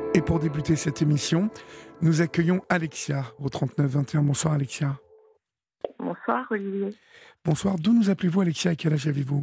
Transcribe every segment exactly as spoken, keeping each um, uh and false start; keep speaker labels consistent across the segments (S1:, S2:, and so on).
S1: Et pour débuter cette émission, nous accueillons Alexia au trente-neuf vingt et un. Bonsoir Alexia.
S2: Bonsoir Olivier.
S1: Bonsoir, d'où nous appelez-vous Alexia et quel âge avez-vous?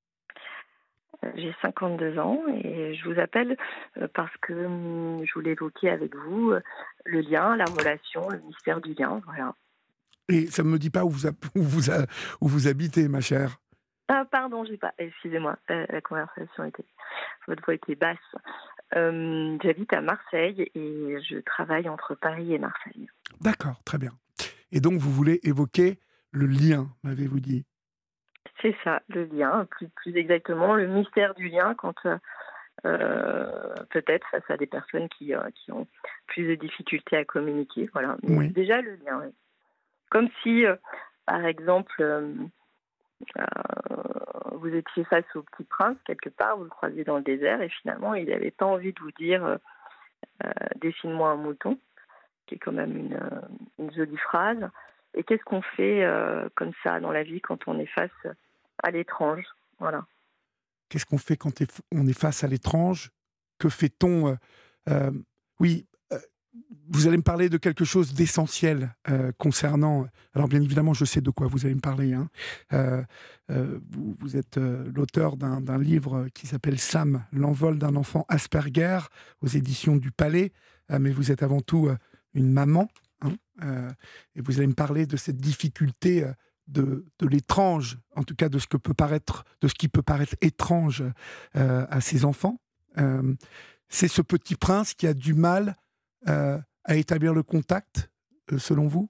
S2: Euh, J'ai cinquante-deux ans et je vous appelle euh, parce que hum, je voulais évoquer avec vous euh, le lien, la relation, le mystère du lien. Voilà.
S1: Et ça ne me dit pas où vous, hab- où vous, ha- où vous habitez, ma chère.
S2: Ah pardon, j'ai pas. Excusez-moi, euh, la conversation était, votre voix était basse. Euh, j'habite à Marseille et je travaille entre Paris et Marseille.
S1: D'accord, très bien. Et donc vous voulez évoquer le lien, m'avez-vous dit?
S2: C'est ça, le lien, plus, plus exactement le mystère du lien quand euh, euh, peut-être face à des personnes qui, euh, qui ont plus de difficultés à communiquer. Voilà. Mais
S1: Oui.
S2: déjà le lien, oui. Comme si, euh, par exemple, euh, euh, vous étiez face au petit prince, quelque part, vous le croisez dans le désert, et finalement, il n'avait pas envie de vous dire euh, euh, dessine-moi un mouton, qui est quand même une, euh, une jolie phrase. Et qu'est-ce qu'on fait euh, comme ça dans la vie quand on est face à l'étrange? Voilà.
S1: Qu'est-ce qu'on fait quand est- on est face à l'étrange? Que fait-on euh, euh, Oui, euh, vous allez me parler de quelque chose d'essentiel euh, concernant... Alors bien évidemment, je sais de quoi vous allez me parler. Hein. Euh, euh, vous, vous êtes euh, l'auteur d'un d'un livre qui s'appelle Sam, l'envol d'un enfant Asperger, aux éditions du Palais. Euh, mais vous êtes avant tout euh, une maman. Hein, euh, et vous allez me parler de cette difficulté... euh, de, de l'étrange, en tout cas de ce que peut paraître, de ce qui peut paraître étrange euh, à ses enfants. Euh, c'est ce petit prince qui a du mal euh, à établir le contact, euh, selon vous?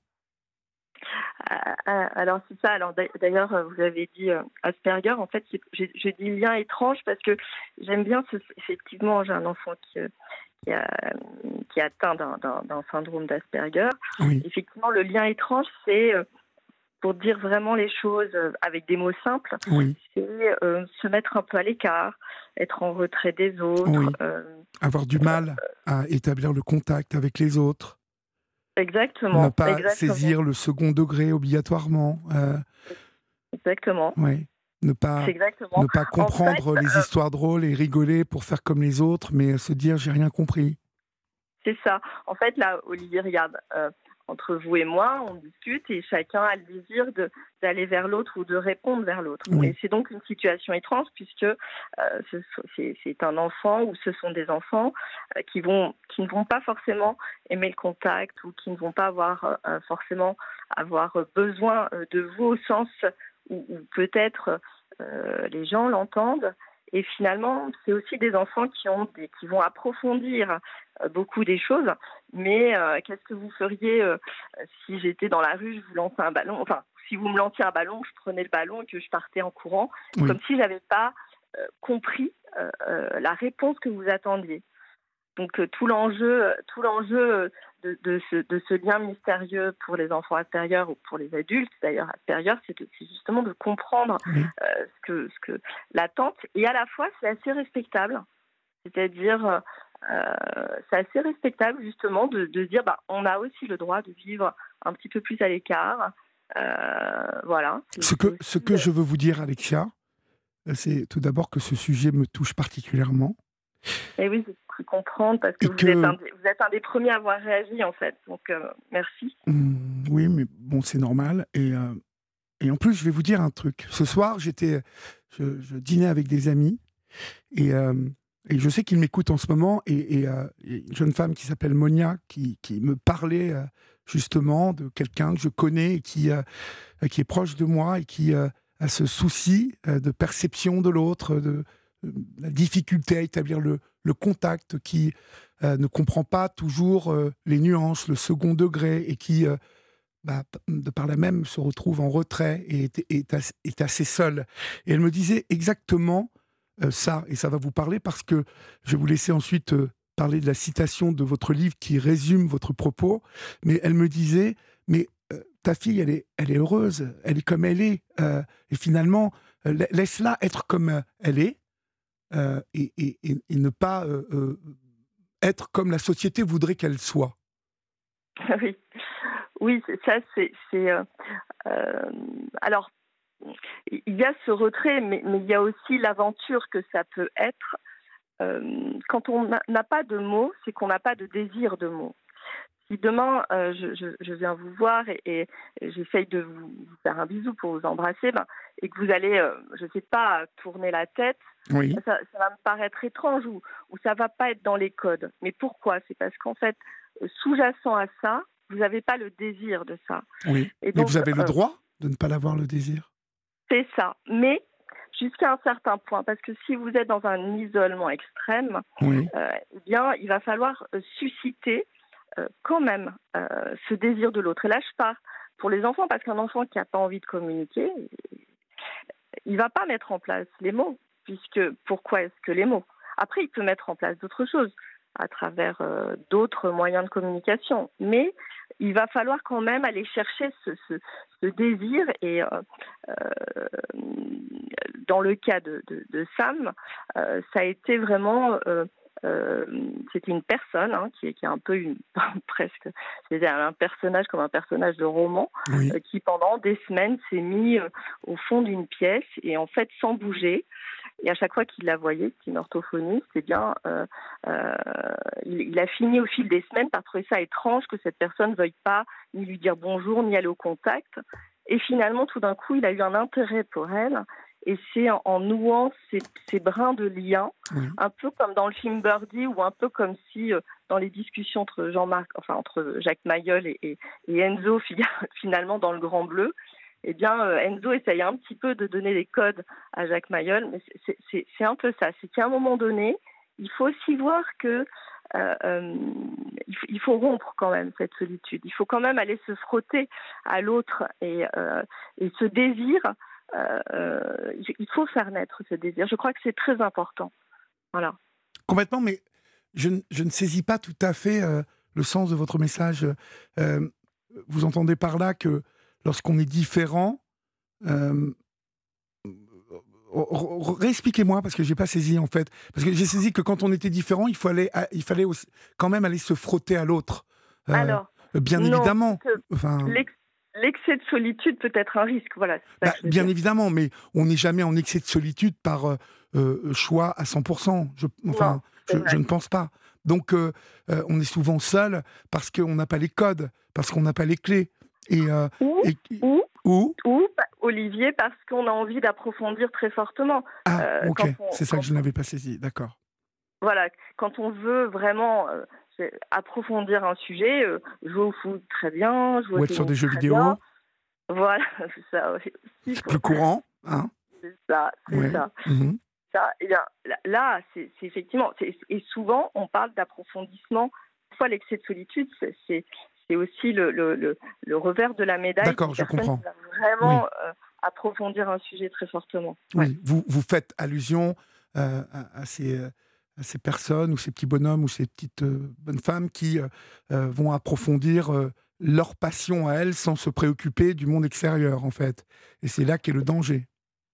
S2: Ah, ah, Alors c'est ça. Alors d'a- d'ailleurs, euh, vous avez dit euh, Asperger. En fait, c'est- j'ai j'ai dit lien étrange parce que j'aime bien. Ce, effectivement, j'ai un enfant qui, euh, qui, a, qui est atteint d'un d'un- d'un syndrome d'Asperger.
S1: Oui,
S2: Effectivement, le lien étrange, c'est euh, pour dire vraiment les choses euh, avec des mots simples,
S1: oui,
S2: c'est euh, se mettre un peu à l'écart, être en retrait des autres.
S1: oui.
S2: euh,
S1: Avoir du mal à établir le contact avec les autres, ne
S2: exactement,
S1: pas
S2: exactement,
S1: saisir le second degré obligatoirement, euh,
S2: exactement.
S1: oui. Ne pas,
S2: C'est exactement.
S1: ne pas
S2: En fait,
S1: comprendre les
S2: euh,
S1: histoires drôles et rigoler pour faire comme les autres, mais se dire j'ai rien compris.
S2: c'est ça. En fait, là, Olivier, regarde, euh, entre vous et moi, on discute et chacun a le désir de, d'aller vers l'autre ou de répondre vers l'autre. Et
S1: Oui,
S2: c'est donc une situation étrange puisque euh, ce so- c'est, c'est un enfant ou ce sont des enfants euh, qui, vont, qui ne vont pas forcément aimer le contact ou qui ne vont pas avoir euh, forcément avoir besoin euh, de vous au sens où, où peut-être euh, les gens l'entendent. Et finalement, c'est aussi des enfants qui, ont des, qui vont approfondir euh, beaucoup des choses. Mais euh, qu'est-ce que vous feriez euh, si j'étais dans la rue, je vous lançais un ballon, enfin, si vous me lanciez un ballon, je prenais le ballon et que je partais en courant, comme
S1: oui.
S2: si je n'avais pas euh, compris euh, euh, la réponse que vous attendiez. Donc euh, tout l'enjeu, euh, tout l'enjeu euh, de, de, ce, de ce lien mystérieux pour les enfants Asperger ou pour les adultes d'ailleurs Asperger, c'est, de- c'est justement de comprendre
S1: Oui.
S2: euh, ce que, ce que l'attente, et à la fois c'est assez respectable. C'est-à-dire, euh, euh, c'est assez respectable justement de, de dire, bah, on a aussi le droit de vivre un petit peu plus à l'écart. Euh, voilà, c'est,
S1: Ce
S2: c'est
S1: que, ce
S2: aussi.
S1: que je veux vous dire, Alexia, euh, c'est tout d'abord que ce sujet me touche particulièrement
S2: Et oui, j'ai cru comprendre parce que
S1: et
S2: vous êtes un,
S1: que,
S2: des- vous êtes un des premiers à avoir réagi en fait. Donc euh, merci.
S1: hum, oui, mais bon, c'est normal. Et, euh, et en plus, je vais vous dire un truc. Ce soir, j'étais, je, je dînais avec des amis et, euh, et je sais qu'ils m'écoutent en ce moment. Et, et, euh, et une jeune femme qui s'appelle Monia qui, qui me parlait euh, justement de quelqu'un que je connais et qui, euh, qui est proche de moi et qui euh, a ce souci euh, de perception de l'autre, de, de la difficulté à établir le, le contact, qui euh, ne comprend pas toujours euh, les nuances, le second degré, et qui, euh, bah, de par là même, se retrouve en retrait et est, est, as- est assez seule. Et elle me disait exactement euh, ça, et ça va vous parler parce que je vais vous laisser ensuite euh, parler de la citation de votre livre qui résume votre propos, mais elle me disait, mais euh, ta fille, elle est, elle est heureuse, elle est comme elle est, euh, et finalement, euh, la- laisse-la être comme euh, elle est, euh, et, et- et- et ne pas euh, euh, être comme la société voudrait qu'elle soit.
S2: Oui, oui, c'est- ça c'est. c'est euh, euh, alors, il y a ce retrait, mais, mais il y a aussi l'aventure que ça peut être euh, quand on n'a n'a pas de mots, c'est qu'on n'a pas de désir de mots. Si demain euh, je, je, je viens vous voir et, et, et j'essaye de vous, vous faire un bisou pour vous embrasser, ben, et que vous allez, euh, je ne sais pas, tourner la tête,
S1: Oui,
S2: ça, ça va me paraître étrange ou, ou ça ne va pas être dans les codes. Mais pourquoi? C'est parce qu'en fait, euh, sous-jacent à ça, vous n'avez pas le désir de ça.
S1: oui.
S2: Et
S1: Mais
S2: donc,
S1: vous avez le
S2: euh,
S1: droit de ne pas l'avoir, le désir.
S2: c'est ça. Mais jusqu'à un certain point, parce que si vous êtes dans un isolement extrême,
S1: Oui,
S2: euh, eh bien, il va falloir euh, susciter euh, quand même euh, ce désir de l'autre. Et là, je pars pour les enfants, parce qu'un enfant qui n'a pas envie de communiquer, il ne va pas mettre en place les mots, puisque pourquoi est-ce que les mots? Après, il peut mettre en place d'autres choses à travers euh, d'autres moyens de communication, mais il va falloir quand même aller chercher ce, ce, ce désir et euh, euh, dans le cas de, de, de Sam, euh, ça a été vraiment euh, euh, c'était une personne hein, qui, est, qui est un peu une presque c'est un personnage comme un personnage de roman
S1: oui.
S2: euh, qui pendant des semaines s'est mis euh, au fond d'une pièce et en fait sans bouger. Et à chaque fois qu'il la voyait, c'est une orthophoniste, eh bien, euh, euh, il, il a fini au fil des semaines par trouver ça étrange que cette personne ne veuille pas ni lui dire bonjour, ni aller au contact. Et finalement, tout d'un coup, il a eu un intérêt pour elle. Et c'est en, en nouant ces, ces brins de lien,
S1: Oui.
S2: un peu comme dans le film Birdie, ou un peu comme si, euh, dans les discussions entre Jean-Marc, enfin entre Jacques Mayol et, et, et Enzo, finalement, dans Le Grand Bleu, eh bien, euh, Enzo essaye un petit peu de donner des codes à Jacques Mayol, mais c'est, c'est, c'est un peu ça. C'est qu'à un moment donné, il faut aussi voir que euh, euh, il, faut, il faut rompre quand même cette solitude. Il faut quand même aller se frotter à l'autre et, euh, et ce désir, euh, euh, il faut faire naître ce désir. Je crois que c'est très important. Voilà.
S1: Complètement, mais je, ne- je ne saisis pas tout à fait euh, le sens de votre message. Euh, vous entendez par là que lorsqu'on est différent, euh, r- r- réexpliquez-moi parce que j'ai pas saisi en fait. Parce que j'ai saisi que quand on était différent, il fallait, il fallait aussi- quand même aller se frotter à l'autre. Euh,
S2: Alors,
S1: bien
S2: non, c'est
S1: évidemment.
S2: que
S1: Enfin,
S2: l'ex- l'excès de solitude peut être un risque. Voilà, c'est ça
S1: bah,
S2: que je veux
S1: bien
S2: dire.
S1: évidemment, mais on n'est jamais en excès de solitude par euh, euh, choix à cent pour cent. Je,
S2: Non,
S1: enfin,
S2: c'est
S1: je, je
S2: vrai.
S1: ne pense pas. Donc, euh, euh, on est souvent seul parce qu'on n'a pas les codes, parce qu'on n'a pas les clés. Et, euh,
S2: Ou,
S1: et
S2: ou
S1: ou
S2: Ou, bah, Olivier, parce qu'on a envie d'approfondir très fortement.
S1: ah,
S2: Euh,
S1: ok,
S2: quand on,
S1: c'est ça que
S2: quand
S1: je
S2: on-
S1: n'avais pas saisi. D'accord.
S2: voilà, quand on veut vraiment euh, c'est- approfondir un sujet, euh, jouer au foot très bien, jouer au
S1: Ou être sur des
S2: tennis
S1: jeux
S2: très bien.
S1: vidéo,
S2: Voilà, c'est ça aussi.
S1: c'est
S2: Pour...
S1: plus courant, hein.
S2: C'est ça, c'est
S1: Ouais.
S2: ça.
S1: Mhm.
S2: ça eh bien, là, c'est c'est effectivement, c'est- et souvent, on parle d'approfondissement. Parfois, l'excès de solitude, c'est c'est- c'est aussi le, le, le, le revers de la médaille d'une
S1: D'accord, je
S2: personne qui
S1: comprends.
S2: va
S1: Oui.
S2: vraiment euh, approfondir un sujet très fortement. Ouais.
S1: Oui, vous, vous faites allusion euh, à, à ces, euh, à ces personnes ou ces petits bonhommes ou ces petites euh, bonnes femmes qui euh, euh, vont approfondir euh, leur passion à elles sans se préoccuper du monde extérieur, en fait. Et c'est là qu'est le danger.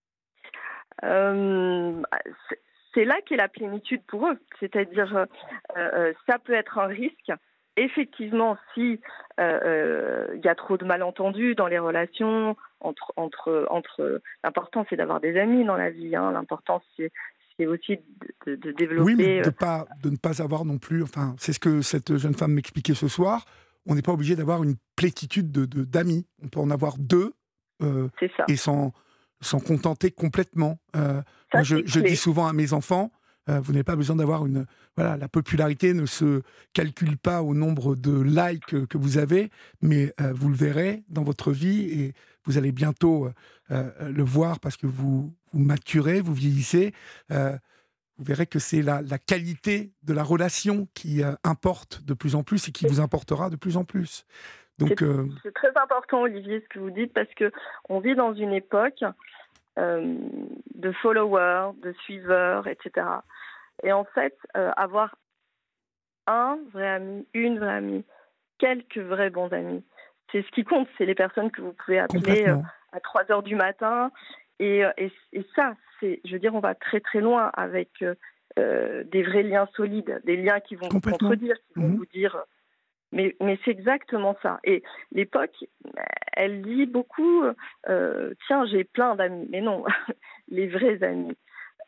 S2: Euh, c'est c'est là qu'est la plénitude pour eux. C'est-à-dire, euh, euh, ça peut être un risque. Effectivement, si euh, euh, il y a trop de malentendus dans les relations, entre, entre, entre l'important c'est d'avoir des amis dans la vie. Hein, l'important c'est, c'est aussi de, de, de
S1: Oui, mais
S2: développer.
S1: de,
S2: Euh,
S1: pas, de ne pas avoir non plus, enfin, c'est ce que cette jeune femme m'expliquait ce soir, on n'est pas obligé d'avoir une plétitude de, de- d'amis. On peut en avoir deux euh,
S2: c'est ça.
S1: et s'en, s'en contenter complètement. Euh,
S2: Ça
S1: moi, je,
S2: c'est
S1: je dis
S2: clé.
S1: souvent à mes enfants, euh, vous n'avez pas besoin d'avoir une... Voilà, la popularité ne se calcule pas au nombre de likes que, que vous avez, mais euh, vous le verrez dans votre vie et vous allez bientôt euh, euh, le voir parce que vous, vous maturez, vous vieillissez. Euh, vous verrez que c'est la, la qualité de la relation qui euh, importe de plus en plus et qui vous importera de plus en plus. Donc,
S2: C'est,
S1: euh,
S2: c'est très important, Olivier, ce que vous dites, parce que on vit dans une époque euh, de followers, de suiveurs, et cetera. Et en fait, euh, avoir un vrai ami, une vraie amie, quelques vrais bons amis, c'est ce qui compte. C'est les personnes que vous pouvez appeler euh,
S1: complètement.
S2: à trois heures du matin. Et, euh, et, et ça, c'est, je veux dire, on va très très loin avec euh, euh, des vrais liens solides, des liens qui vont vous
S1: Complètement.
S2: contredire, qui vont
S1: Mhm.
S2: vous dire. Mais, mais c'est exactement ça. Et l'époque, elle dit beaucoup, euh, tiens, j'ai plein d'amis. Mais non, les vrais amis.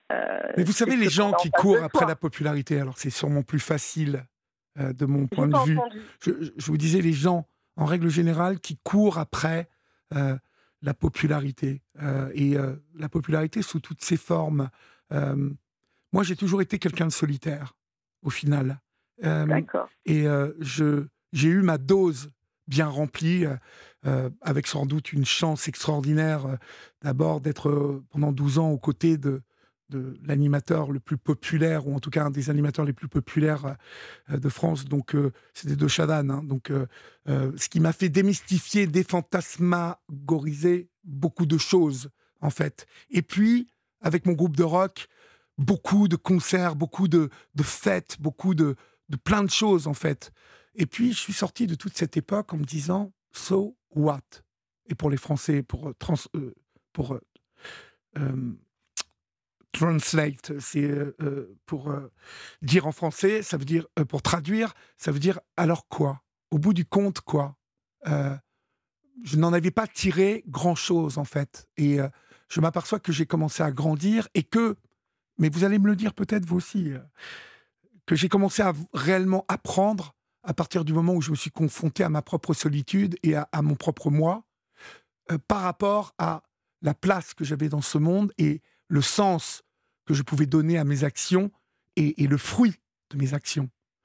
S2: Euh,
S1: Mais vous
S2: c'est
S1: savez,
S2: ce
S1: les
S2: qu'on
S1: gens
S2: a en
S1: qui
S2: face
S1: courent
S2: de
S1: après
S2: soi.
S1: la popularité, alors c'est sûrement plus facile euh, de mon
S2: J'ai
S1: point de
S2: pas
S1: vue.
S2: entendu.
S1: Je, je- je vous disais, les gens, en règle générale, qui courent après euh, la popularité. Euh, et euh, la popularité sous toutes ses formes. Euh, Moi, j'ai toujours été quelqu'un de solitaire, au final. Euh,
S2: D'accord.
S1: et euh, je, j'ai eu ma dose bien remplie, euh, euh, avec sans doute une chance extraordinaire, euh, d'abord d'être euh, pendant douze ans aux côtés de, de l'animateur le plus populaire, ou en tout cas un des animateurs les plus populaires euh, de France, donc euh, c'était de Chavannes. Hein, donc, euh, euh, ce qui m'a fait démystifier, défantasmagoriser beaucoup de choses, en fait. Et puis, avec mon groupe de rock, beaucoup de concerts, beaucoup de, de fêtes, beaucoup de, de plein de choses, en fait. Et puis, je suis sorti de toute cette époque en me disant, so what? Et pour les Français, pour, euh, trans, euh, pour euh, euh, translate, c'est euh, euh, pour euh, dire en français, ça veut dire, euh, pour traduire, ça veut dire alors quoi? Au bout du compte, quoi? Euh, je n'en avais pas tiré grand-chose, en fait. Et euh, je m'aperçois que j'ai commencé à grandir et que, mais vous allez me le dire peut-être vous aussi, euh, que j'ai commencé à v- réellement apprendre à partir du moment où je me suis confronté à ma propre solitude et à, à mon propre moi, euh, par rapport à la place que j'avais dans ce monde et le sens que je pouvais donner à mes actions et, et le fruit de mes actions.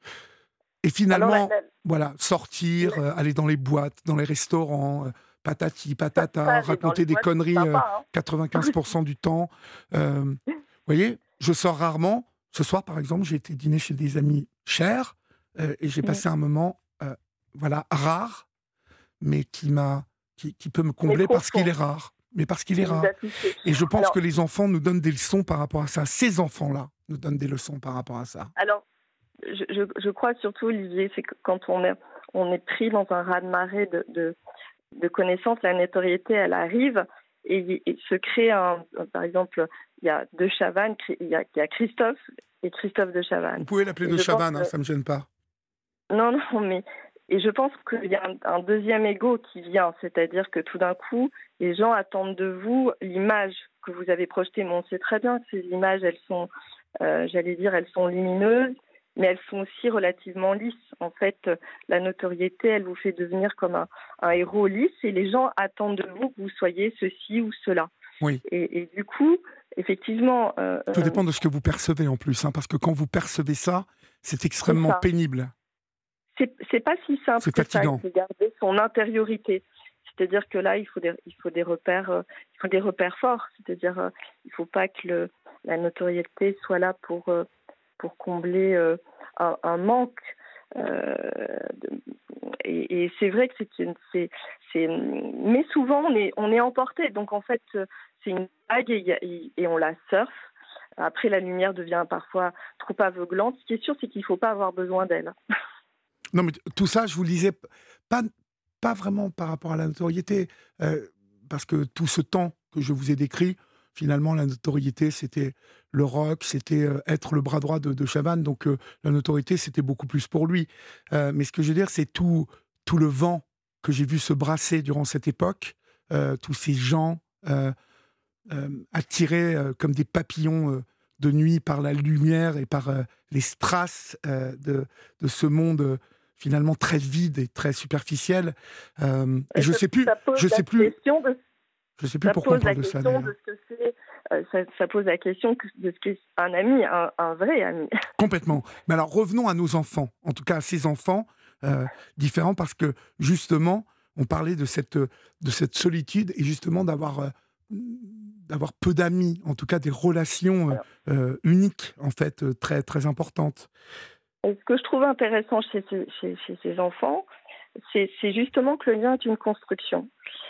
S1: Et
S2: Alors, la,
S1: finalement,
S2: la-
S1: voilà, sortir,
S2: la-
S1: euh, aller dans les boîtes, dans les restaurants, euh, patati,
S2: ça, ça,
S1: patata,
S2: aller dans les
S1: raconter des
S2: boîtes, c'est
S1: conneries euh,
S2: sympa, hein.
S1: quatre-vingt-quinze pour cent du temps. Euh, Vous voyez, je sors rarement. Ce soir, par exemple, j'ai été dîner chez des amis chers euh, et j'ai
S2: Mm.
S1: passé un moment, euh, voilà, rare, mais qui m'a, qui, qui peut me
S2: Mais
S1: combler parce qu'il est
S2: profond,
S1: rare. Mais parce qu'il est
S2: qui vous
S1: rare.
S2: a touché.
S1: Et je pense que
S2: Alors,
S1: les enfants nous donnent des leçons par rapport à ça. Ces enfants-là nous donnent des leçons par rapport à ça.
S2: alors je, je, je crois surtout, Olivier, c'est que quand on est, on est pris dans un raz-de-marée de, de, de connaissances, la notoriété, elle arrive et, et se crée un. Par exemple, il y a De Chavannes, il y a, il y a Christophe et Christophe De
S1: Vous
S2: Chavannes.
S1: pouvez l'appeler
S2: Et
S1: de
S2: je pense
S1: Chavannes,
S2: que.
S1: hein, ça ne me gêne pas.
S2: Non, non, mais. Et je pense qu'il y a un, un deuxième ego qui vient, c'est-à-dire que tout d'un coup, les gens attendent de vous l'image que vous avez projetée. Mais on sait très bien que ces images, elles sont, euh, j'allais dire, elles sont lumineuses, mais elles sont aussi relativement lisses. En fait, euh, la notoriété, elle vous fait devenir comme un, un héros lisse, et les gens attendent de vous que vous soyez ceci ou cela.
S1: Oui.
S2: Et, et du coup, effectivement, euh,
S1: Tout
S2: euh,
S1: dépend de ce que vous percevez en plus, hein, parce que quand vous percevez ça, c'est
S2: c'est
S1: extrêmement
S2: ça.
S1: pénible.
S2: C'est, c'est pas si simple
S1: C'est
S2: que ça. Il
S1: fatigant.
S2: faut garder son intériorité. C'est-à-dire que là, il faut des, il faut des repères, euh, il faut des repères forts. C'est-à-dire, euh, il faut pas que le, la notoriété soit là pour euh, pour combler euh, un, un manque. Euh, de- et, et c'est vrai que c'est une, c'est, c'est, mais souvent on est, on est emporté. Donc en fait, euh, c'est une vague et, il y a- et- et on la surfe. Après, la lumière devient parfois trop aveuglante. Ce qui est sûr, c'est qu'il ne faut pas avoir besoin d'elle.
S1: Non, mais t- tout ça, je vous le disais, p- pas, pas vraiment par rapport à la notoriété, euh, parce que tout ce temps que je vous ai décrit, finalement, la notoriété, c'était le rock, c'était euh, être le bras droit de, de Chavannes, donc euh, la notoriété, c'était beaucoup plus pour lui. Euh, mais ce que je veux dire, c'est tout, tout le vent que j'ai vu se brasser durant cette époque, euh, tous ces gens euh, euh, attirés euh, comme des papillons euh, de nuit par la lumière et par euh, les strass euh, de, de ce monde euh, finalement très vide et très superficiel. Euh, et
S2: Et
S1: je
S2: ça,
S1: sais plus,
S2: ça pose
S1: je
S2: la
S1: sais plus,
S2: question de
S1: je sais plus
S2: ça
S1: pourquoi on
S2: pose la
S1: parle de ça
S2: question
S1: d'ailleurs.
S2: de ce que c'est euh, ça, ça pose la question que- de ce qu'est un ami, un, un vrai ami.
S1: Complètement. Mais alors revenons à nos enfants, en tout cas à ces enfants euh, différents, parce que justement, on parlait de cette, de cette solitude et justement d'avoir euh, d'avoir peu d'amis, en tout cas des relations euh,
S2: Alors,
S1: euh, uniques, en fait, euh, très, très importantes.
S2: et ce que je trouve intéressant chez ces, chez, chez ces enfants, c'est c'est justement que le lien est une construction.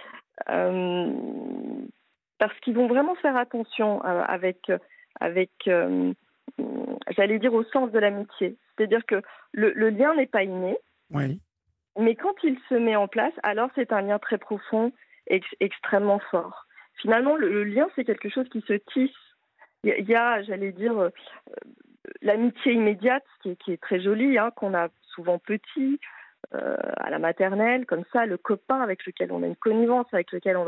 S2: Euh, Parce qu'ils vont vraiment faire attention euh, avec, avec euh, j'allais dire, au sens de l'amitié. C'est-à-dire que le, le lien n'est pas inné,
S1: Oui,
S2: mais quand il se met en place, alors c'est un lien très profond et ex- extrêmement fort. Finalement, le, le lien, c'est quelque chose qui se tisse. Il y a, il y a, j'allais dire, euh, l'amitié immédiate, qui est, qui est très jolie, hein, qu'on a souvent petit, euh, à la maternelle, comme ça, le copain avec lequel on a une connivence, avec lequel on va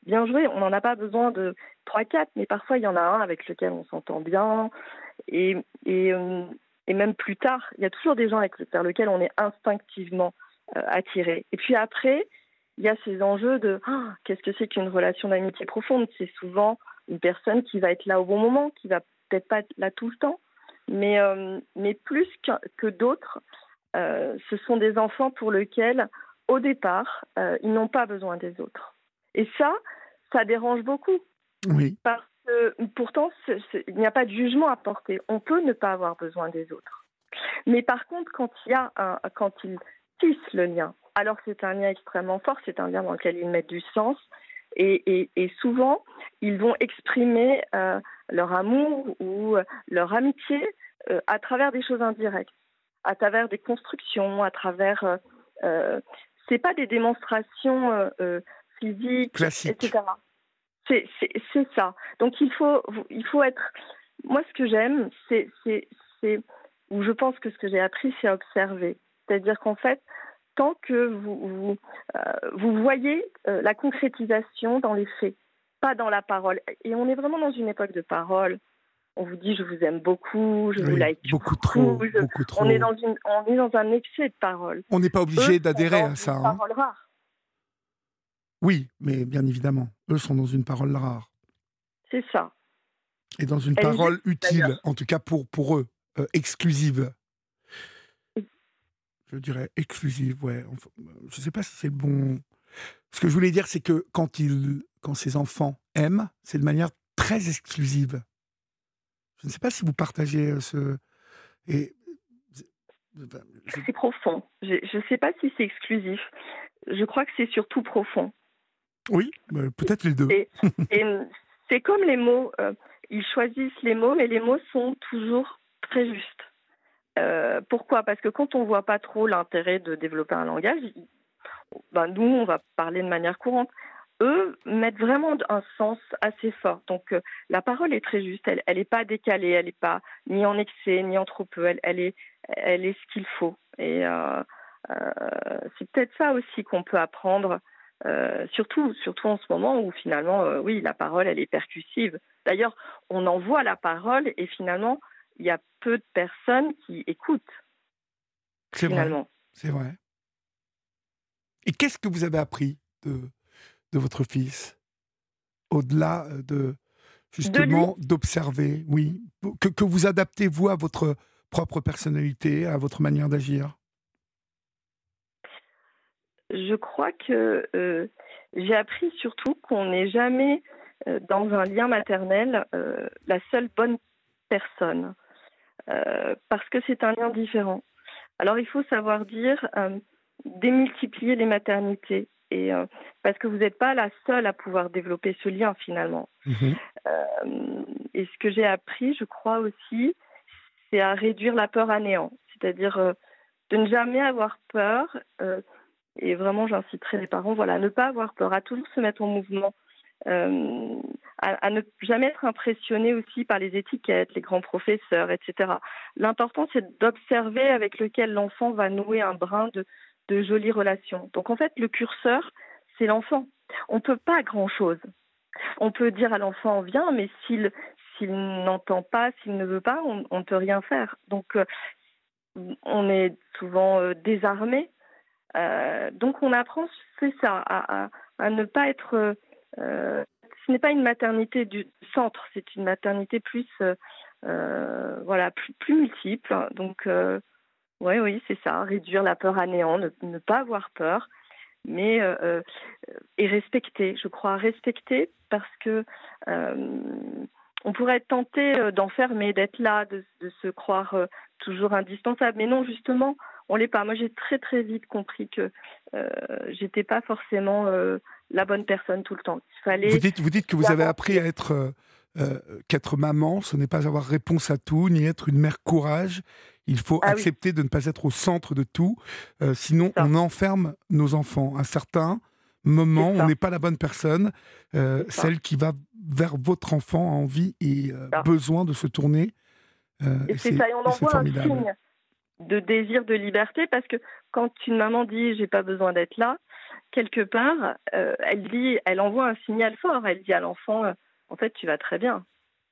S2: bien joué. On n'en a pas besoin de trois quatre, mais parfois il y en a un avec lequel on s'entend bien. Et, et, euh, et même plus tard, il y a toujours des gens avec, vers lesquels on est instinctivement euh, attiré. Et puis après, il y a ces enjeux de oh, qu'est-ce que c'est qu'une relation d'amitié profonde? C'est souvent une personne qui va être là au bon moment, qui va peut-être pas être là tout le temps, mais, euh, mais plus que, que d'autres, euh, ce sont des enfants pour lesquels, au départ, euh, ils n'ont pas besoin des autres. Et ça, ça dérange beaucoup.
S1: Oui.
S2: Parce que pourtant, c'est, c'est, il n'y a pas de jugement à porter. On peut ne pas avoir besoin des autres. Mais par contre, quand il y a un, quand ils tissent le lien, alors c'est un lien extrêmement fort, c'est un lien dans lequel ils mettent du sens. Et, et, et souvent, ils vont exprimer euh, leur amour ou leur amitié euh, à travers des choses indirectes, à travers des constructions, à travers... Euh, euh, c'est pas des démonstrations euh, euh, physiques,
S1: Classique.
S2: et cetera. C'est, c'est, c'est ça. Donc il faut, il faut être... Moi, ce que j'aime, c'est, c'est, c'est... Ou je pense que ce que j'ai appris, c'est à observer. C'est-à-dire qu'en fait, tant que vous, vous, euh, vous voyez euh, la concrétisation dans les faits, pas dans la parole. Et on est vraiment dans une époque de parole. On vous dit « je vous aime beaucoup »,« je vous
S1: Oui,
S2: like
S1: beaucoup
S2: beaucoup ».
S1: trop,
S2: Je...
S1: beaucoup trop.
S2: On est dans une, on est dans un excès de parole.
S1: On n'est pas obligé
S2: Eux
S1: d'adhérer
S2: sont dans
S1: à ça.
S2: une
S1: Hein.
S2: parole rare.
S1: Oui, mais bien évidemment, eux sont dans une parole rare.
S2: C'est ça.
S1: Et dans une
S2: Elle
S1: parole
S2: est,
S1: utile,
S2: d'ailleurs.
S1: en tout cas pour, pour eux, euh, exclusive. Je dirais exclusive, ouais. Enfin, je ne sais pas si c'est le bon... Ce que je voulais dire, c'est que quand, ils, quand ces enfants aiment, c'est de manière très exclusive. Je ne sais pas si vous partagez ce... Et...
S2: Je... C'est profond. Je ne sais pas si c'est exclusif. Je crois que c'est surtout profond.
S1: Oui, euh, peut-être les deux.
S2: Et, et c'est comme les mots. Euh, ils choisissent les mots, mais les mots sont toujours très justes. Euh, pourquoi? Parce que quand on ne voit pas trop l'intérêt de développer un langage, ben nous, on va parler de manière courante. Eux mettent vraiment un sens assez fort. Donc, euh, la parole est très juste. Elle n'est pas décalée, elle n'est pas ni en excès, ni en trop peu. Elle, elle, est, elle est ce qu'il faut. Et euh, euh, c'est peut-être ça aussi qu'on peut apprendre, euh, surtout, surtout en ce moment où finalement, euh, oui, la parole, elle est percussive. D'ailleurs, on envoie la parole et finalement, il y a peu de personnes qui écoutent.
S1: C'est
S2: finalement.
S1: vrai, c'est vrai. Et qu'est-ce que vous avez appris de, de votre fils, au-delà de justement
S2: de
S1: d'observer, oui, que, que vous adaptez vous à votre propre personnalité, à votre manière d'agir?
S2: Je crois que euh, j'ai appris surtout qu'on n'est jamais euh, dans un lien maternel euh, la seule bonne personne, euh, parce que c'est un lien différent. Alors il faut savoir dire euh, démultiplier les maternités, et, euh, parce que vous n'êtes pas la seule à pouvoir développer ce lien finalement.
S1: Mmh.
S2: Euh, et ce que j'ai appris, je crois aussi, c'est à réduire la peur à néant, c'est-à-dire euh, de ne jamais avoir peur. Euh, Et vraiment, j'inciterai les parents, voilà, à ne pas avoir peur, à toujours se mettre en mouvement, euh, à, à ne jamais être impressionné aussi par les étiquettes, les grands professeurs, et cetera. L'important, c'est d'observer avec lequel l'enfant va nouer un brin de, de jolies relations. Donc, en fait, le curseur, c'est l'enfant. On ne peut pas grand-chose. On peut dire à l'enfant, viens, mais s'il, s'il n'entend pas, s'il ne veut pas, on ne peut rien faire. Donc, euh, on est souvent euh, désarmé. Euh, donc on apprend, c'est ça, à, à, à ne pas être... Euh, ce n'est pas une maternité du centre, c'est une maternité plus, euh, voilà, plus, plus multiple. Donc euh, ouais, oui, c'est ça, réduire la peur à néant, ne, ne pas avoir peur, mais euh, et respecter. Je crois respecter parce que euh, on pourrait être tenté d'enfermer, d'être là, de, de se croire euh, toujours indispensable, mais non, justement. On l'est pas. Moi, j'ai très très vite compris que euh, j'étais pas forcément euh, la bonne personne tout le temps. Il fallait.
S1: Vous dites, vous dites que vous avez appris à être euh, euh, qu'être maman, ce n'est pas avoir réponse à tout, ni être une mère courage. Il faut
S2: Ah
S1: accepter
S2: oui.
S1: de ne pas être au centre de tout, euh, sinon on enferme nos enfants. À certains moments, on n'est pas la bonne personne. Euh, celle qui va vers votre enfant a envie et euh, besoin de se tourner. Euh,
S2: et, et c'est ça. Et on envoie un signe. de désir de liberté, parce que quand une maman dit j'ai pas besoin d'être là, quelque part, euh, elle dit, elle envoie un signal fort. Elle dit à l'enfant, euh, en fait, tu vas très bien.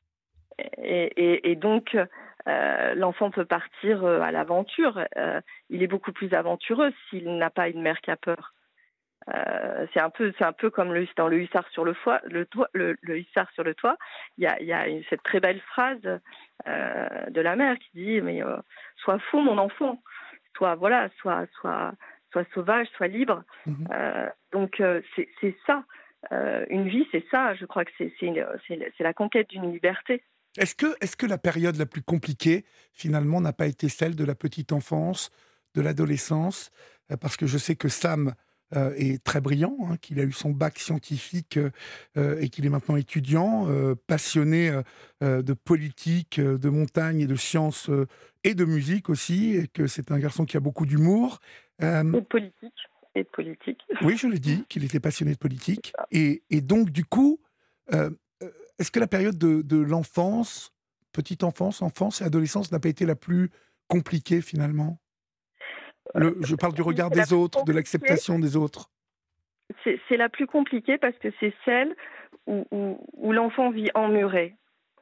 S2: Et, et, et donc, euh, l'enfant peut partir euh, à l'aventure. Euh, il est beaucoup plus aventureux s'il n'a pas une mère qui a peur. Euh, c'est un peu, c'est un peu comme le, dans le hussard sur le, foie, le, toit, le, le hussard sur le toit. Il y a, il y a une, cette très belle phrase euh, de la mère qui dit mais euh, sois fou mon enfant, sois voilà, sois, sois, sois sauvage, sois libre.
S1: Mhm.
S2: Euh, donc euh, c'est, c'est ça. Euh, une vie, c'est ça. Je crois que c'est, c'est, une, c'est, c'est la conquête d'une liberté.
S1: Est-ce que, est-ce que la période la plus compliquée, finalement, n'a pas été celle de la petite enfance, de l'adolescence? Euh, Parce que je sais que Sam euh, est très brillant, hein, qu'il a eu son bac scientifique euh, euh, et qu'il est maintenant étudiant, euh, passionné euh, euh, de politique, euh, de montagne et de sciences euh, et de musique aussi, et que c'est un garçon qui a beaucoup d'humour. Euh,
S2: Et de politique. Et de politique.
S1: oui, je l'ai dit, qu'il était passionné de politique. Et, et donc, du coup, euh, euh, est-ce que la période de, de l'enfance, petite enfance, enfance et adolescence n'a pas été la plus compliquée finalement? Le, je parle du
S2: Oui,
S1: regard
S2: c'est la
S1: des
S2: plus
S1: autres, de
S2: compliquée.
S1: l'acceptation des autres.
S2: C'est, c'est la plus compliquée parce que c'est celle où, où, où l'enfant vit emmuré.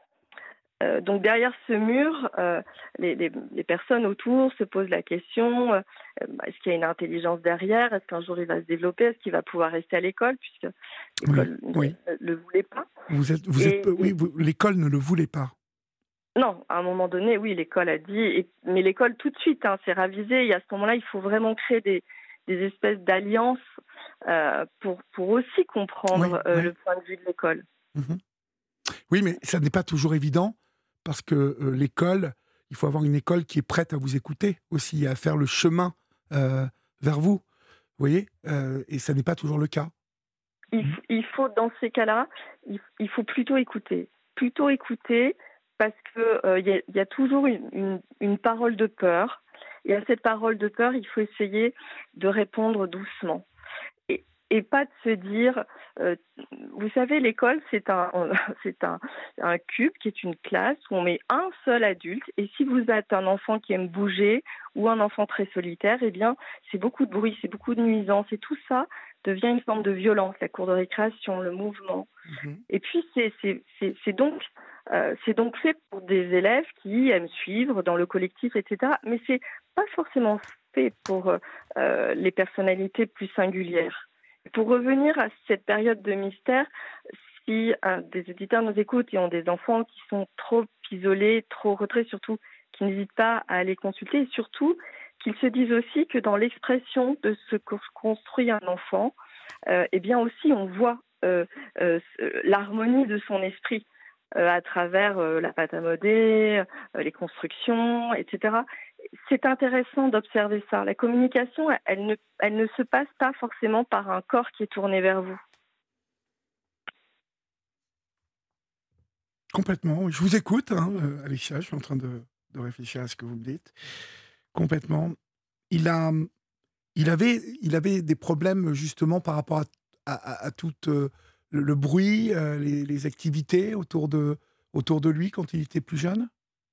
S2: Euh, donc derrière ce mur, euh, les, les, les personnes autour se posent la question, euh, est-ce qu'il y a une intelligence derrière? Est-ce qu'un jour il va se développer? Est-ce qu'il va pouvoir rester à l'école? Puisque
S1: Oui,
S2: l'école
S1: oui.
S2: ne le voulait pas.
S1: Vous êtes, vous êtes,
S2: Et,
S1: oui,
S2: et
S1: vous- l'école ne le voulait pas.
S2: non, à un moment donné, oui, l'école a dit, et, mais l'école tout de suite, hein, c'est ravisé. Et à ce moment-là, il faut vraiment créer des, des espèces d'alliances euh, pour, pour aussi
S1: Oui,
S2: comprendre euh,
S1: oui.
S2: le point de vue de l'école.
S1: Mhm. Oui, mais ça n'est pas toujours évident parce que euh, l'école, il faut avoir une école qui est prête à vous écouter aussi, à faire le chemin euh, vers vous. Vous voyez, euh, et ça n'est pas toujours le cas.
S2: Il,
S1: Mhm.
S2: il faut, dans ces cas-là, il, il faut plutôt écouter. Plutôt écouter parce qu'il euh, y, a, y a toujours une, une, une parole de peur. Et à cette parole de peur, il faut essayer de répondre doucement. Et, et pas de se dire, euh, vous savez, l'école, c'est un, c'est un, un cube qui est une classe où on met un seul adulte. Et si vous êtes un enfant qui aime bouger ou un enfant très solitaire, eh bien, c'est beaucoup de bruit, c'est beaucoup de nuisance. Et tout ça devient une forme de violence, la cour de récréation, le mouvement.
S1: Mhm.
S2: Et puis, c'est, c'est, c'est, c'est, donc, euh, c'est donc fait pour des élèves qui aiment suivre dans le collectif, et cetera. Mais c'est pas forcément fait pour euh, les personnalités plus singulières. Pour revenir à cette période de mystère, si euh, des auditeurs nous écoutent et ont des enfants qui sont trop isolés, trop retraits, surtout, qui n'hésitent pas à aller consulter, et surtout qu'ils se disent aussi que dans l'expression de ce que construit un enfant, euh, eh bien aussi on voit euh, euh, l'harmonie de son esprit euh, à travers euh, la pâte à modeler, euh, les constructions, et cetera. C'est intéressant d'observer ça. La communication, elle ne, elle ne se passe pas forcément par un corps qui est tourné vers vous.
S1: Complètement. Oui. Je vous écoute, hein, euh, Alicia, je suis en train de, de réfléchir à ce que vous me dites. Complètement. Il a, il avait, il avait des problèmes justement par rapport à, à, à tout euh, le, le bruit, euh, les, les activités autour de, autour de lui quand il était plus jeune.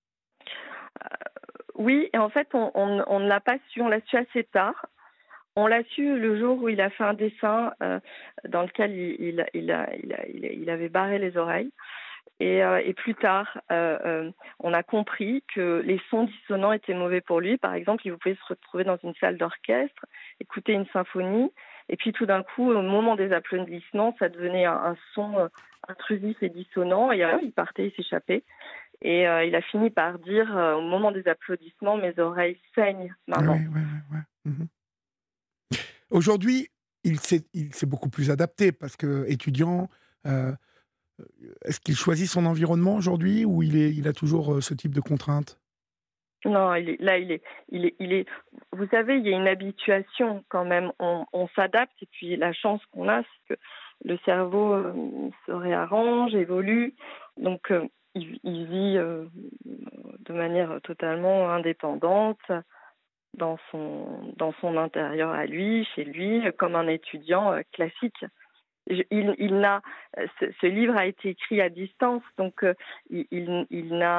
S2: Oui, et en fait, on, on, on ne l'a pas su, on l'a su assez tard. On l'a su le jour où il a fait un dessin euh, dans lequel il, il, il, a, il, a, il avait barré les oreilles. Et, euh, et plus tard, euh, euh, on a compris que les sons dissonants étaient mauvais pour lui. Par exemple, il pouvait se retrouver dans une salle d'orchestre, écouter une symphonie, et puis tout d'un coup, au moment des applaudissements, ça devenait un, un son euh, intrusif et dissonant, et alors il partait, il s'échappait. Et euh, il a fini par dire, euh, au moment des applaudissements, mes oreilles saignent,
S1: Oui,
S2: maman.
S1: oui, oui. Ouais. Mhm. Aujourd'hui, il s'est, il s'est beaucoup plus adapté parce que étudiant, euh, est-ce qu'il choisit son environnement aujourd'hui ou il, est, il a toujours euh, ce type de contraintes?
S2: Non, il est, là, il est, il est, il est. Vous savez, il y a une habituation quand même. On, on s'adapte et puis la chance qu'on a, c'est que le cerveau euh, se réarrange, évolue. Donc, euh, il, il vit euh, de manière totalement indépendante dans son, dans son intérieur à lui, chez lui, comme un étudiant euh, classique. Je- Il, il n'a, ce, ce livre a été écrit à distance, donc euh, il, il, il n'a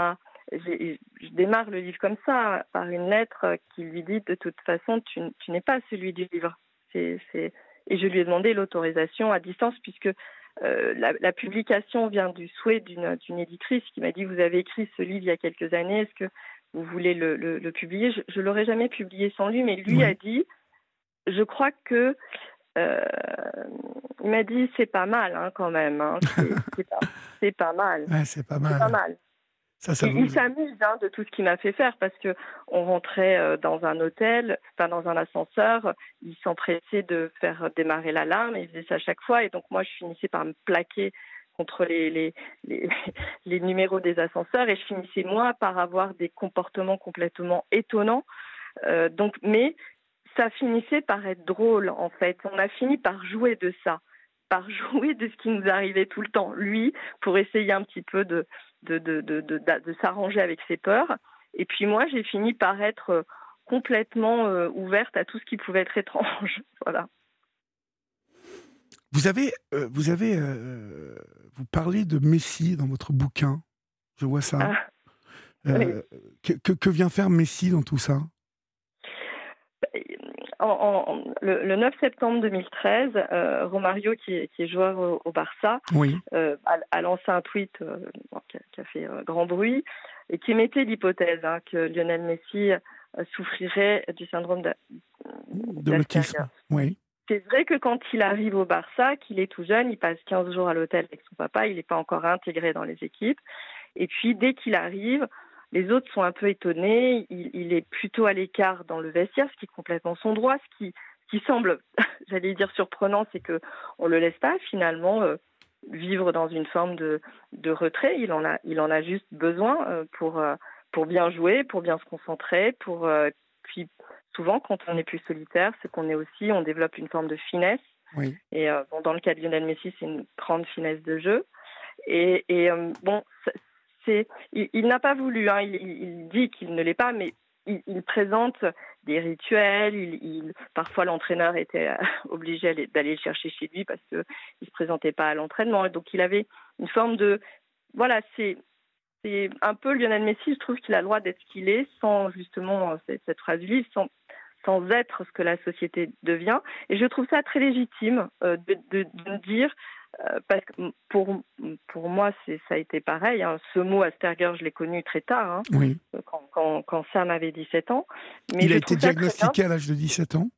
S2: j'ai, je démarre le livre comme ça, par une lettre qui lui dit de toute façon, tu, tu n'es pas celui du livre. C'est, c'est... Et je lui ai demandé l'autorisation à distance puisque euh, la, la publication vient du souhait d'une, d'une éditrice qui m'a dit vous avez écrit ce livre il y a quelques années, est-ce que vous voulez le, le, le publier? Je ne l'aurais jamais publié sans lui, mais lui
S1: Oui.
S2: a dit je crois que euh, il m'a dit c'est pas mal hein, quand même, hein, c'est, c'est, pas, c'est pas mal.
S1: Ouais, c'est pas mal.
S2: C'est pas mal.
S1: Ça, ça
S2: il,
S1: vous...
S2: il s'amuse hein, de tout ce qu'il m'a fait faire parce que on rentrait euh, dans un hôtel, enfin dans un ascenseur, il s'empressait de faire démarrer l'alarme, et il faisait ça à chaque fois et donc moi je finissais par me plaquer contre les, les, les, les numéros des ascenseurs et je finissais moi par avoir des comportements complètement étonnants. Euh, donc, mais ça finissait par être drôle en fait. On a fini par jouer de ça, par jouer de ce qui nous arrivait tout le temps. Lui, pour essayer un petit peu de de, de, de, de, de, de s'arranger avec ses peurs. Et puis moi, j'ai fini par être complètement euh, ouverte à tout ce qui pouvait être étrange. Voilà.
S1: Vous avez, euh, vous avez, euh, vous parlez de Messi dans votre bouquin. Je vois ça.
S2: Ah,
S1: euh,
S2: oui.
S1: que, que, que vient faire Messi dans tout ça?
S2: En, en, le, le neuf septembre deux mille treize, euh, Romario, qui est, qui est joueur au, au Barça,
S1: oui.
S2: euh, a, a lancé un tweet euh, qui, a, qui a fait euh, grand bruit et qui mettait l'hypothèse hein, que Lionel Messi euh, souffrirait du syndrome de,
S1: de l'autisme. Oui.
S2: C'est vrai que quand il arrive au Barça, qu'il est tout jeune, il passe quinze jours à l'hôtel avec son papa, il n'est pas encore intégré dans les équipes. Et puis, dès qu'il arrive, les autres sont un peu étonnés. Il, il est plutôt à l'écart dans le vestiaire, ce qui est complètement son droit. Ce qui, ce qui semble, j'allais dire surprenant, c'est qu'on ne le laisse pas finalement euh, vivre dans une forme de, de retrait. Il en a, il en a juste besoin euh, pour, euh, pour bien jouer, pour bien se concentrer. Pour, euh, puis souvent, quand on est plus solitaire, c'est qu'on est aussi, on développe une forme de finesse.
S1: Oui.
S2: Et euh, bon, dans le cas de Lionel Messi, c'est une grande finesse de jeu. Et, et euh, bon, c'est, il, il n'a pas voulu, hein, il, il dit qu'il ne l'est pas, mais il, il présente des rituels. Il, il, parfois, l'entraîneur était obligé d'aller le chercher chez lui parce qu'il ne se présentait pas à l'entraînement. Et donc, il avait une forme de... Voilà, c'est, c'est un peu Lionel Messi, je trouve qu'il a le droit d'être ce qu'il est, sans justement cette, cette phrase du livre, sans, sans être ce que la société devient. Et je trouve ça très légitime euh, de, de, de me dire... Euh, parce que pour, pour moi, c'est, ça a été pareil. Hein. Ce mot Asperger, je l'ai connu très tard, hein,
S1: oui.
S2: quand, quand, quand Sam avait dix-sept ans. Mais
S1: il
S2: je
S1: a été diagnostiqué à l'âge de dix-sept ans?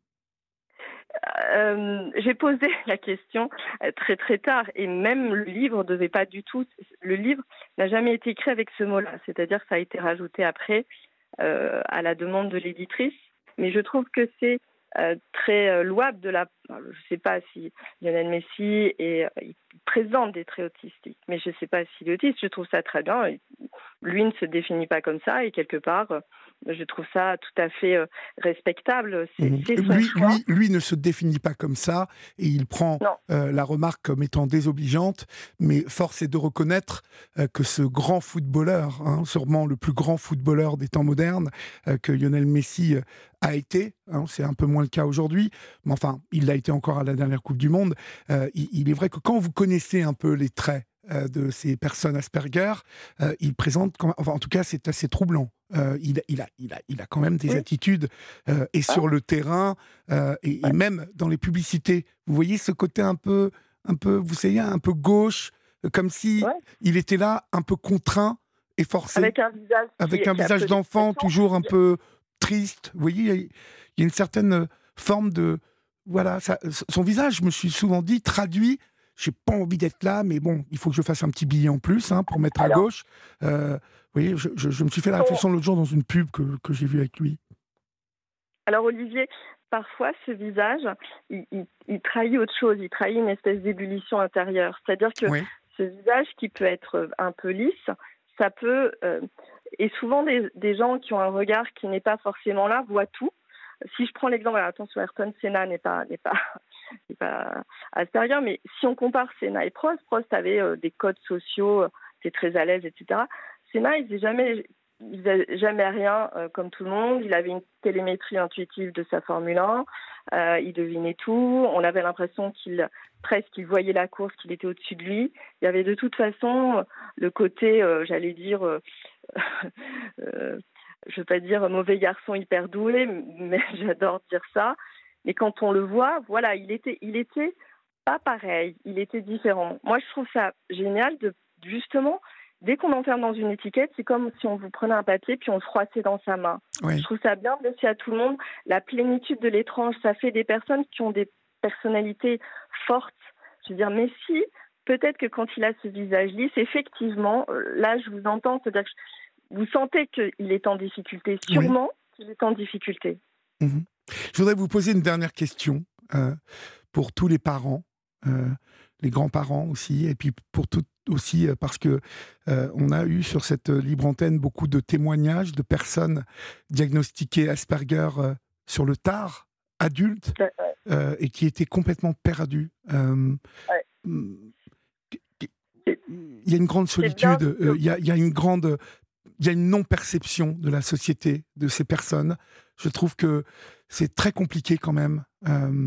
S2: euh, J'ai posé la question très très tard, et même le livre devait pas du tout. Le livre n'a jamais été écrit avec ce mot-là, c'est-à-dire que ça a été rajouté après euh, à la demande de l'éditrice. Mais je trouve que c'est Euh, très euh, louable de la... Je ne sais pas si Lionel Messi est, euh, il présente des traits autistiques, mais je ne sais pas s'il est autiste. Je trouve ça très bien. Lui ne se définit pas comme ça et quelque part, euh, je trouve ça tout à fait euh, respectable. C'est,
S1: mmh.
S2: c'est son
S1: lui,
S2: choix.
S1: Lui, lui ne se définit pas comme ça et il prend euh, la remarque comme étant désobligeante, mais force est de reconnaître euh, que ce grand footballeur, hein, sûrement le plus grand footballeur des temps modernes, euh, que Lionel Messi euh, a été, hein, c'est un peu moins le cas aujourd'hui, mais enfin, il l'a été encore à la dernière Coupe du Monde, euh, il, il est vrai que quand vous connaissez un peu les traits euh, de ces personnes Asperger, euh, il présente, comme, enfin, en tout cas, c'est assez troublant. Euh, il, il, a, il, a, il a quand même des oui. attitudes, euh, et sur le terrain, euh, et, et même dans les publicités. Vous voyez ce côté un peu, un peu vous savez, un peu gauche, comme si ouais. il était là, un peu contraint et forcé.
S2: Avec un visage,
S1: avec
S2: qui,
S1: un
S2: qui
S1: visage d'enfant, toujours un peu triste. Vous voyez, il y a une certaine forme de... Voilà, ça, son visage, je me suis souvent dit, traduit, j'ai pas envie d'être là, mais bon, il faut que je fasse un petit billet en plus hein, pour mettre à Alors, gauche. Euh, vous voyez, je, je, je me suis fait la réflexion l'autre jour dans une pub que, que j'ai vue avec lui.
S2: Alors Olivier, parfois ce visage, il, il, il trahit autre chose, il trahit une espèce d'ébullition intérieure. C'est-à-dire que oui. ce visage qui peut être un peu lisse, ça peut... Euh, et souvent des, des gens qui ont un regard qui n'est pas forcément là voient tout. Si je prends l'exemple, alors attention, Ayrton Senna n'est pas, n'est pas, n'est pas Asperger, mais si on compare Senna et Prost, Prost avait euh, des codes sociaux, était très à l'aise, et cetera. Senna, il faisait jamais, il faisait jamais rien euh, comme tout le monde. Il avait une télémétrie intuitive de sa Formule un. Euh, il devinait tout. On avait l'impression qu'il presque qu'il voyait la course, qu'il était au-dessus de lui. Il y avait de toute façon le côté, euh, j'allais dire, euh, euh, je ne veux pas dire mauvais garçon hyper doué, mais j'adore dire ça. Mais quand on le voit, voilà, il était, il était pas pareil, il était différent. Moi, je trouve ça génial de, justement, dès qu'on enferme dans une étiquette, c'est comme si on vous prenait un papier puis on le froissait dans sa main. Je
S1: Oui.
S2: trouve ça bien de laisser à tout le monde la plénitude de l'étrange. Ça fait des personnes qui ont des personnalités fortes. Je veux dire, Messi, peut-être que quand il a ce visage lisse, effectivement, euh, là, je vous entends, c'est-à-dire que vous sentez qu'il est en difficulté,
S1: Oui.
S2: sûrement qu'il est en difficulté.
S1: Mhm. Je voudrais vous poser une dernière question euh, pour tous les parents, euh, les grands-parents aussi, et puis pour tout aussi euh, parce que euh, on a eu sur cette libre antenne beaucoup de témoignages de personnes diagnostiquées Asperger euh, sur le tard, adultes,
S2: Ouais,
S1: euh, et qui étaient complètement perdues. Euh,
S2: ouais.
S1: il y a une grande solitude, euh, il, y a, il y a une grande, il y a une non-perception de la société de ces personnes. Je trouve que c'est très compliqué quand même. Euh,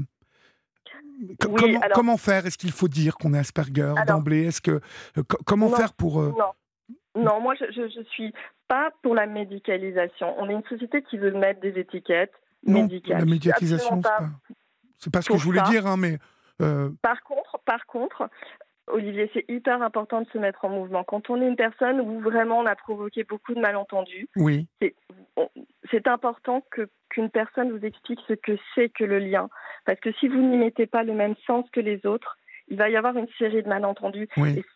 S1: co-
S2: Oui,
S1: comment,
S2: alors,
S1: comment faire? Est-ce qu'il faut dire qu'on est Asperger
S2: alors
S1: d'emblée? Est-ce que euh, co- comment
S2: non,
S1: faire pour euh,
S2: non, non, moi je, je, je suis pas pour la médicalisation. On est une société qui veut mettre des étiquettes
S1: non, la
S2: médicales. Je suis absolument
S1: médiatisation, c'est
S2: pas
S1: pas, c'est pas ce que
S2: pour
S1: je voulais
S2: ça.
S1: dire, hein, mais euh,
S2: Par contre, par contre, Olivier, c'est hyper important de se mettre en mouvement. Quand on est une personne où vraiment on a provoqué beaucoup de malentendus,
S1: oui,
S2: c'est, on- c'est important que, qu'une personne vous explique ce que c'est que le lien. Parce que si vous n'y mettez pas le même sens que les autres, il va y avoir une série de malentendus.
S1: oui,
S2: Et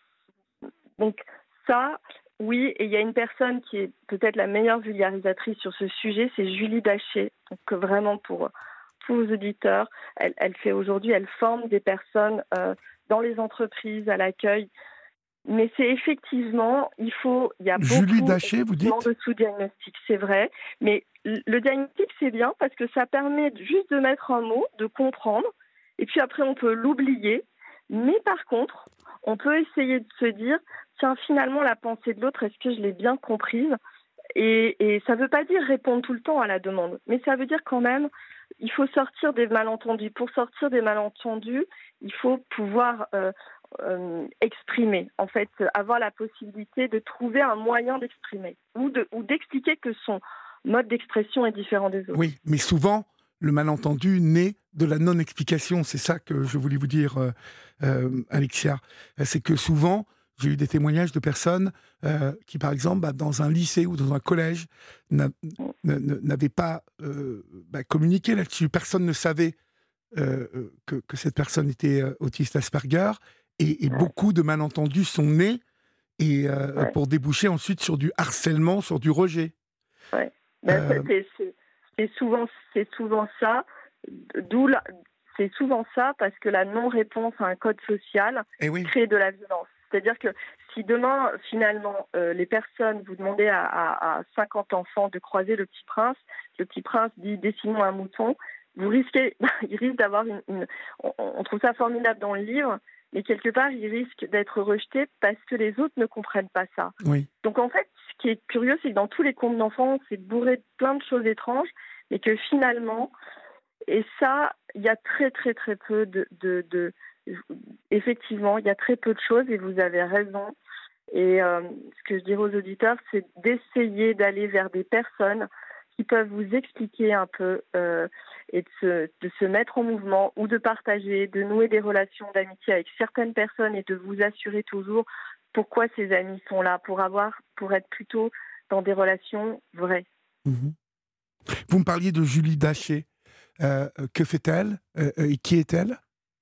S2: donc ça, oui, et il y a une personne qui est peut-être la meilleure vulgarisatrice sur ce sujet, c'est Julie Daché. Donc vraiment pour tous vos auditeurs, elle, elle fait aujourd'hui, elle forme des personnes euh, dans les entreprises, à l'accueil. Mais c'est effectivement, il faut, il y a
S1: Julie
S2: beaucoup
S1: Daché, vous
S2: effectivement
S1: dites?
S2: de sous-diagnostic, c'est vrai. Mais le diagnostic, c'est bien parce que ça permet juste de mettre un mot, de comprendre, et puis après on peut l'oublier. Mais par contre, on peut essayer de se dire, tiens, finalement, la pensée de l'autre, est-ce que je l'ai bien comprise? Et, et ça ne veut pas dire répondre tout le temps à la demande, mais ça veut dire quand même, il faut sortir des malentendus. Pour sortir des malentendus, il faut pouvoir euh, euh, exprimer, en fait, avoir la possibilité de trouver un moyen d'exprimer ou, de, ou d'expliquer que son mode d'expression est différent des autres.
S1: Oui, mais souvent, le malentendu naît de la non-explication. C'est ça que je voulais vous dire, euh, euh, Alexia. Euh, C'est que souvent, j'ai eu des témoignages de personnes euh, qui, par exemple, bah, dans un lycée ou dans un collège, n'a- n- n- n'avaient pas euh, bah, communiqué là-dessus. Personne ne savait euh, euh, que, que cette personne était euh, autiste Asperger. Et, et
S2: Ouais,
S1: beaucoup de malentendus sont nés et, euh,
S2: ouais,
S1: pour déboucher ensuite sur du harcèlement, sur du rejet.
S2: ouais. Ben,
S1: Euh,
S2: c'est, c'est, c'est, c'est souvent, c'est souvent ça, d'où la- c'est souvent ça parce que la non-réponse à un code social
S1: et oui,
S2: crée de la violence. C'est-à-dire que si demain, finalement, euh, les personnes, vous demandez à, à, à cinquante enfants de croiser le petit prince, le petit prince dit dessine-moi un mouton, vous risquez, il risque d'avoir une, une on, on trouve ça formidable dans le livre, mais quelque part, il risque d'être rejeté parce que les autres ne comprennent pas ça.
S1: oui.
S2: Donc en fait, ce qui est curieux, c'est que dans tous les contes d'enfants, c'est bourré de plein de choses étranges, mais que finalement, et ça, il y a très très très peu de, de, de effectivement, il y a très peu de choses et vous avez raison. Et euh, ce que je dirais aux auditeurs, c'est d'essayer d'aller vers des personnes qui peuvent vous expliquer un peu euh, et de se, de se mettre en mouvement ou de partager, de nouer des relations d'amitié avec certaines personnes et de vous assurer toujours pourquoi ces amis sont là, pour avoir, pour être plutôt dans des relations vraies.
S1: Mhm. Vous me parliez de Julie Daché. Euh, que fait-elle euh, et qui est-elle?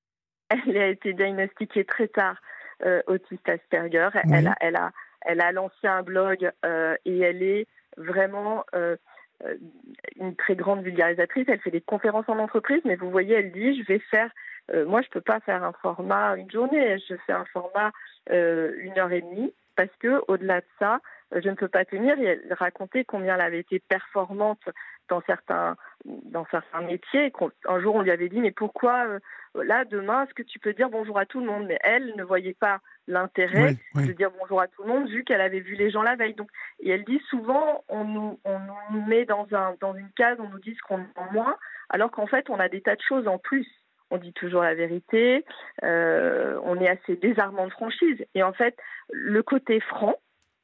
S2: Elle a été diagnostiquée très tard euh, autiste Asperger. Elle
S1: Oui,
S2: a, elle a, elle a lancé un blog euh, et elle est vraiment euh, euh, une très grande vulgarisatrice. Elle fait des conférences en entreprise, mais vous voyez, elle dit, je vais faire, euh, moi je peux pas faire un format une journée, je fais un format euh, une heure et demie, parce que au-delà de ça, euh, je ne peux pas tenir. Et elle racontait combien elle avait été performante dans certains, dans certains métiers. Un jour, on lui avait dit, mais pourquoi euh, là, demain, est-ce que tu peux dire bonjour à tout le monde? Mais elle ne voyait pas l'intérêt
S1: oui, oui.
S2: de dire bonjour à tout le monde vu qu'elle avait vu les gens la veille. Donc, et elle dit souvent, on nous, on nous met dans, un, dans une case, on nous dit ce qu'on est en moins, alors qu'en fait, on a des tas de choses en plus. On dit toujours la vérité, euh, on est assez désarmant de franchise. Et en fait, le côté franc,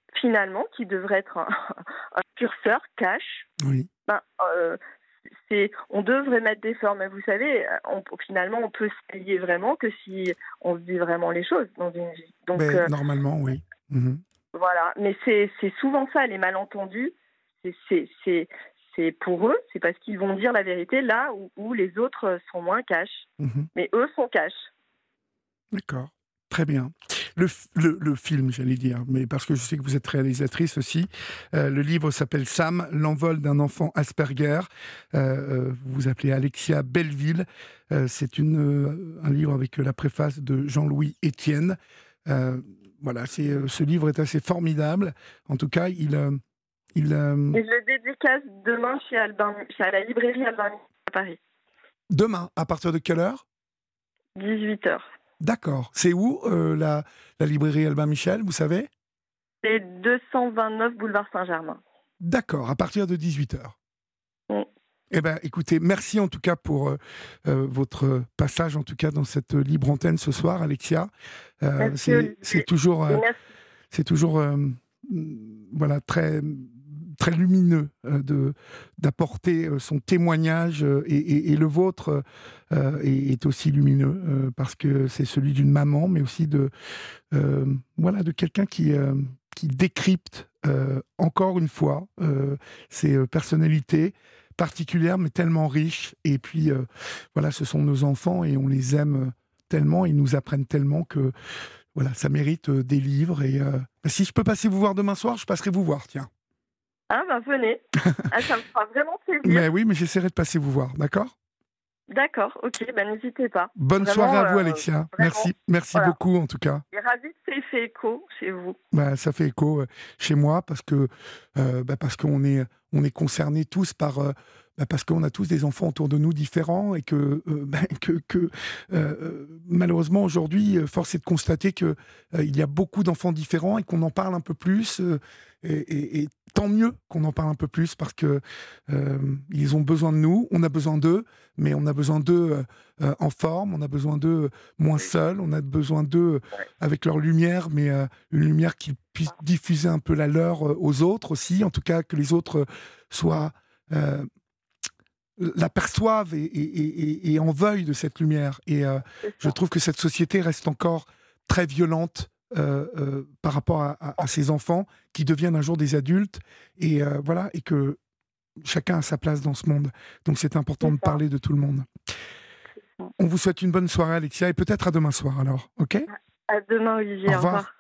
S2: finalement, qui devrait être un, un curseur cash,
S1: Oui.
S2: ben, euh, c'est, on devrait mettre des formes. Vous savez, on, finalement, on peut se payer vraiment que si on se dit vraiment les choses dans une vie. Donc,
S1: Ben,
S2: euh,
S1: normalement, oui. Mhm.
S2: voilà. Mais c'est, c'est souvent ça, les malentendus. C'est, c'est, c'est, c'est pour eux, c'est parce qu'ils vont dire la vérité là où, où les autres sont moins cash.
S1: Mhm.
S2: Mais eux sont cash.
S1: D'accord. Très bien. Le, f- le, le film, j'allais dire, mais parce que je sais que vous êtes réalisatrice aussi. Euh, le livre s'appelle Sam, l'envol d'un enfant Asperger. Euh, euh, vous vous appelez Alexia Belleville. Euh, c'est une, euh, un livre avec la préface de Jean-Louis Etienne. Euh, voilà, c'est, euh, ce livre est assez formidable. En tout cas, il, euh, il euh,
S2: Et je le dédicace demain chez Albin, chez à la librairie Albin à Paris,
S1: demain, à partir de quelle heure?
S2: dix-huit heures.
S1: D'accord. C'est où euh, la, la librairie Albin Michel, vous savez?
S2: C'est deux cent vingt-neuf boulevard Saint-Germain.
S1: D'accord, à partir de dix-huit heures.
S2: Mm.
S1: Eh bien, écoutez, merci en tout cas pour euh, euh, votre passage, en tout cas, dans cette libre antenne ce soir, Alexia. Euh,
S2: Merci,
S1: c'est,
S2: Olivier.
S1: c'est toujours, euh,
S2: Et merci.
S1: c'est toujours euh, mm, voilà, très, très lumineux euh, de, d'apporter euh, son témoignage euh, et, et- et le vôtre euh, est, est aussi lumineux euh, parce que c'est celui d'une maman, mais aussi de, euh, voilà, de quelqu'un qui, euh, qui décrypte euh, encore une fois euh, ces euh, personnalités particulières mais tellement riches. Et puis euh, voilà, ce sont nos enfants et on les aime tellement, ils nous apprennent tellement que voilà, ça mérite euh, des livres. Et euh, bah, si je peux passer vous voir demain soir, je passerai vous voir, tiens.
S2: Ah ben venez. Ah, ça me fera vraiment plaisir.
S1: Mais oui, mais j'essaierai de passer vous voir, d'accord?
S2: D'accord, ok, ben n'hésitez pas.
S1: Bonne
S2: Vraiment,
S1: soirée à vous,
S2: euh,
S1: Alexia.
S2: vraiment,
S1: Merci, merci
S2: voilà.
S1: beaucoup en tout cas.
S2: Et ravi que ça ait fait écho chez vous.
S1: Bah, ça fait écho euh, chez moi parce que euh, bah, parce qu'on est on est concernés tous par euh, bah, parce qu'on a tous des enfants autour de nous différents et que euh, bah, que, que euh, euh, malheureusement aujourd'hui euh, force est de constater que euh, il y a beaucoup d'enfants différents et qu'on en parle un peu plus euh, et, et- et tant mieux qu'on en parle un peu plus parce que euh, ils ont besoin de nous, on a besoin d'eux, mais on a besoin d'eux euh, euh, en forme, on a besoin d'eux moins seuls, on a besoin d'eux avec leur lumière, mais euh, une lumière qui puisse diffuser un peu la leur euh, aux autres aussi, en tout cas que les autres euh, soient euh, l'aperçoivent et, et, et, et en veuillent de cette lumière. Et euh,
S2: C'est
S1: je
S2: ça.
S1: trouve que cette société reste encore très violente euh, euh, par rapport à, à, à ces enfants qui deviennent un jour des adultes et euh, voilà, et que chacun a sa place dans ce monde. Donc c'est important
S2: C'est
S1: de
S2: ça.
S1: parler de tout le monde.
S2: ça.
S1: On vous souhaite une bonne soirée, Alexia, et peut-être à demain soir alors, ok?
S2: À demain, Olivier.
S1: Au
S2: Au
S1: revoir.
S2: revoir.